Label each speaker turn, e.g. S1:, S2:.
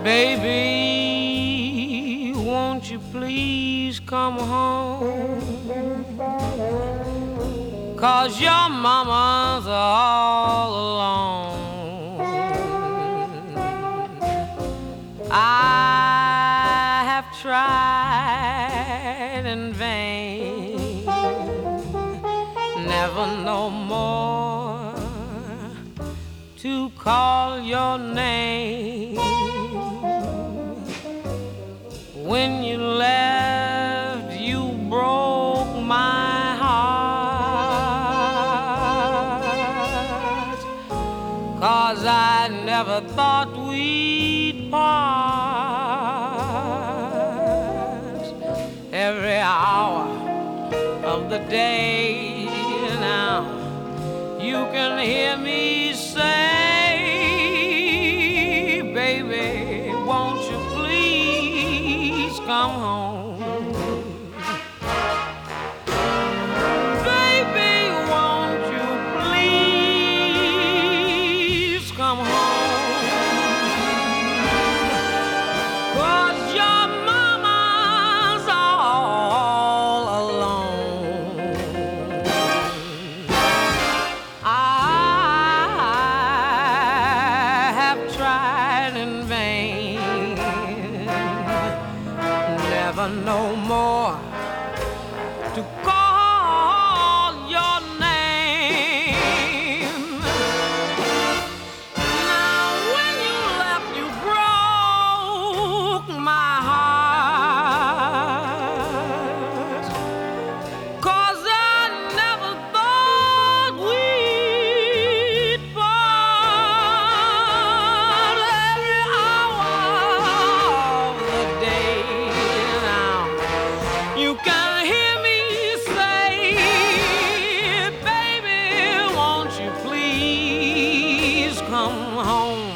S1: Baby, won't you please come home? 'Cause your mama's all alone. I have tried in vain, never no more to call your name. When you left, you broke my heart, 'cause I never thought we'd part. Every hour of the day now, you can hear me say, baby, won't you please come home? Baby, won't you please come home? 'Cause your mama's all alone. I have tried in vain, never no more to call your name. Now when you left, you broke my heart, 'cause I never thought we'd part. Every hour of the day now, you can hear me say, baby, won't you please come home?